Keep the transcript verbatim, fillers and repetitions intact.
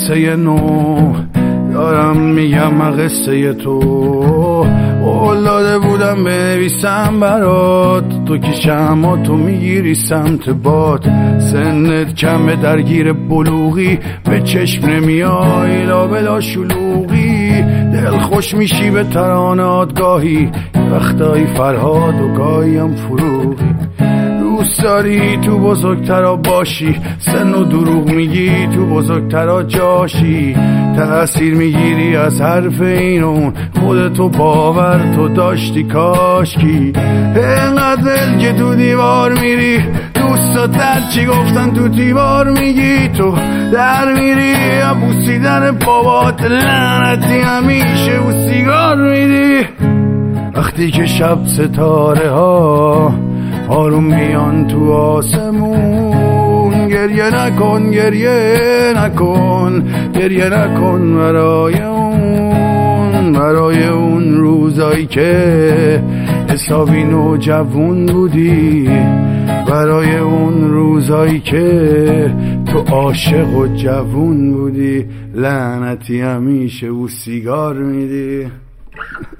قصه نو دارم میگم من قصه تو قول داده بودم بنویسم برات تو که شما تو میگیری سمت باد سنت کمه درگیر بلوغی به چشم نمیای لا بلا شلوغی دل خوش میشی به ترانات گاهی وقتایی فرهاد و گاهی هم فروغی دوست داری تو بزرگترا باشی سن و دروغ میگی تو بزرگترا جاشی تأثیر میگیری از حرف اینون خودتو باور تو داشتی کاشکی اینقدر دل که تو دیوار میری دوستا در چی گفتن تو دیوار میگی تو در میری یا بوسیدن بابات لعنتی همیشه و سیگار میدی وقتی که شب ستاره ها آروم میان تو آسمون گریه نکن گریه نکن گریه نکن برای اون برای اون روزایی که حسابی نوجوون بودی برای اون روزایی که تو عاشق و جوون بودی لعنتی همیشه و سیگار میدی